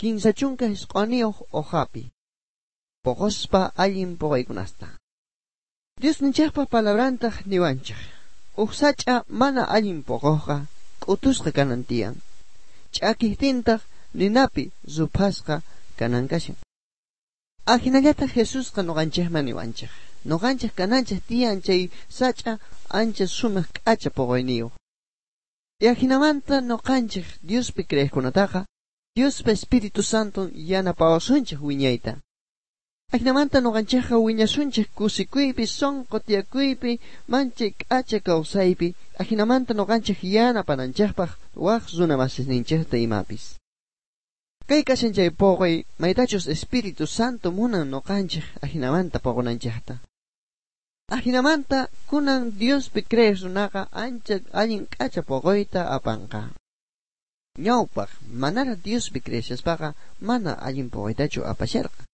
kinsachunka hisq'aniyuq uhapi poqospa allin poqaykunasta. Dios ninchaqpa palabrantaq niwanchaq uqsach'a mana allin poqoqqa k'utusqa kanan tiyan ch'akihtintaj ninapi zuphasqa kanan kashan. Ajinallata Jesusqa nuqanchaqman niwanchaq nuqanchaq kananchaq tiyan chay sach'a ancha sumaq k'acha poqoyniyuq. Yajinamanta nuqanchaq Diospi creyiqkunataqa Diospa Espiritu Santo yanapawasunchaq wiñayta. Ajinamanta nuqanchaqqa wiñasunchaq kusikuypi sonqotiyakuypi manchay k'acha kawsaypi ajinamanta nuqanchaq yanapananchaqpaq waq runa masisninchaqta imapis. Kay kashan chay poqoy maytachus Espiritu Santo munan nuqanchaq ajinamanta poqonanchaqta. Ajinamanta kunan Diospi creyiq runaqa ancha allin k'acha poqoyta apanqa. Ñawpaq manara Diospi creyishaspaqa mana allin poqoytachu apasharqa.